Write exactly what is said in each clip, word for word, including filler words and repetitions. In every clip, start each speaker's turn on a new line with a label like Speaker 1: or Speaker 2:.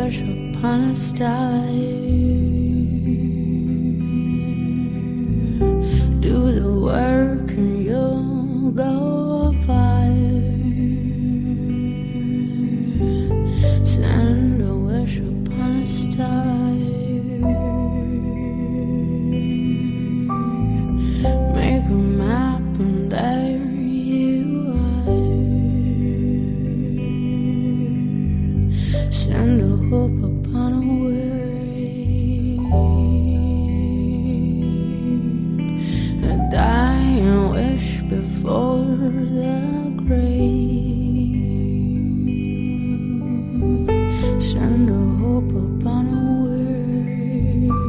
Speaker 1: wish upon a star. Do the work and you'll go far. Send a wish upon a star. Make a map and there you are. Send a hope upon a wave. A dying wish before the grave. Send a hope upon a wave.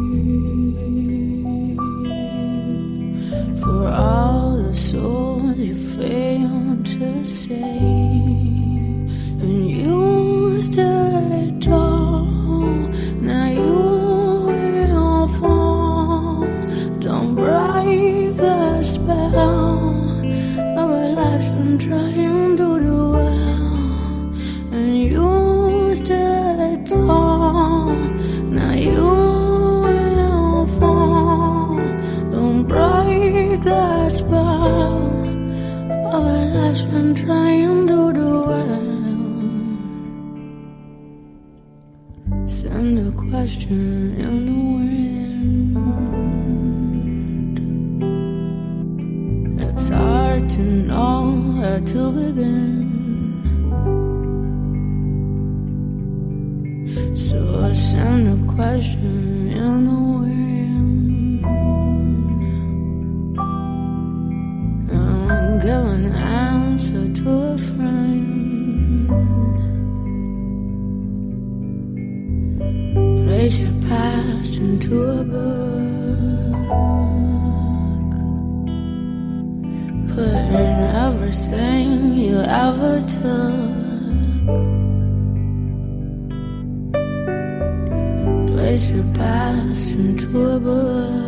Speaker 1: For all the souls you failed to save. And you stood tall, now you will fall. Don't break the spell of a life's been trying to do well. And you stood tall, now you will fall. Don't break the spell of a life's been trying to do well. Send a question in the wind. It's hard to know where to begin. So I send a question in the wind. I'm giving an answer to a friend. Place your past into a book. Put in everything you ever took. Place your past into a book.